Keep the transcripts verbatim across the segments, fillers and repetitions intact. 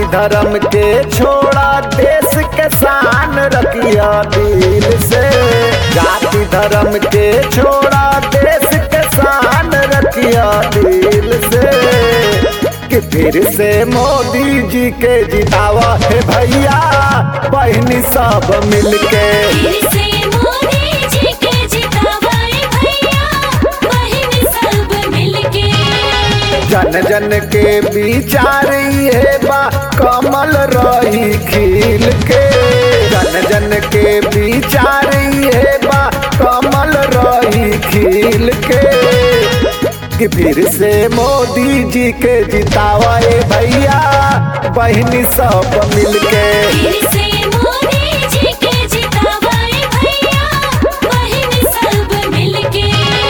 धर्म के छोड़ा देश के शान रखिया दिल से। जाति धर्म के छोड़ा देश के शान रखिया दिल से। कि फिर से मोदी जी के जितावा है भैया बहनी सब मिलके। फिर से मोदी जी के जितावा है भैया बहनी सब मिलके। जन जन के विचार ये बा कमल रही खिल के। जन जन के विचार ये बा कमल रही खिल के। कि फिर से मोदी जी के जितावा ए भैया बहनी सब मिलके। फिर से मोदी जी के जितावा है भैया बहनी सब मिलके।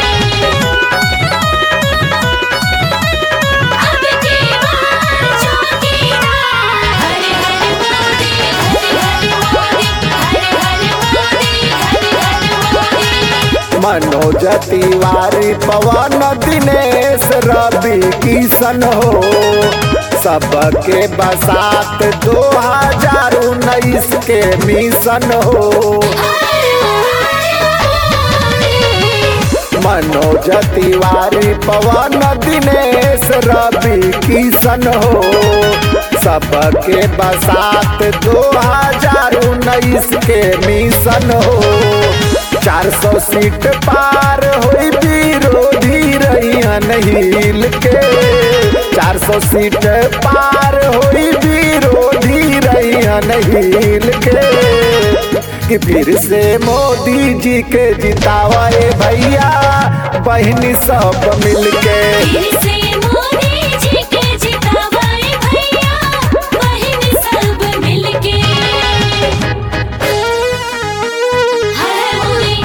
अब की बार चौकीदार हर हर मोदी हर हर मोदी हर हर मोदी हर हर मोदी। मनोज तिवारी पवन दिनेश रवि किशन हो सबके बसात दो हजार उन्नीस के मिशन हो। मनोज तिवारी पवन दिनेश रवि किशन हो सबके बसात दो हजार उन्नीस के मिशन हो। चार सौ सीट पार हुई विरोधी रहियन हिल के। चार सौ सीट पार हुई विरोधी रहियन हिल के। कि फिर से मोदी जी के जितावा ए भैया बहनी सब मिलके। फिर से मोदी जी के जितावा है भैया बहनी सब मिलके। हर मोदी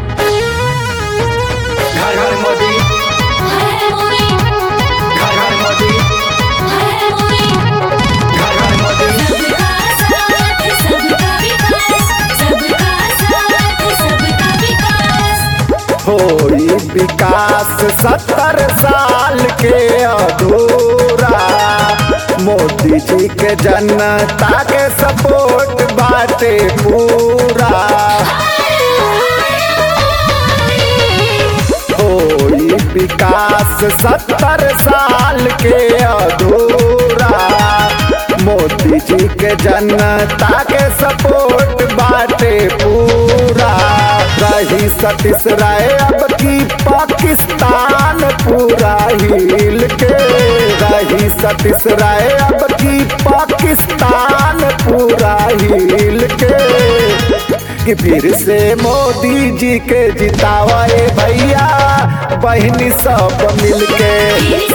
घर घर मोदी हर मोदी घर घर मोदी हर मोदी। घर घर मोदी। सबका साथ सबका विकास सबका साथ सबका विकास। होई विकास सत्तर साल के अधूरा। मोदी जी के जनता के सपोर्ट बाटे पूरा। होई विकास सत्तर साल के अधूरा। मोदी जी के जनता के सपोर्ट बाटे पूरा। रही सतीश राय अब की पाकिस्तान पूरा हिल के। रही सतीश राय अब की पाकिस्तान पूरा हिल के। कि फिर से मोदी जी के जितावा ए भैया बहनी सब मिलके। फिर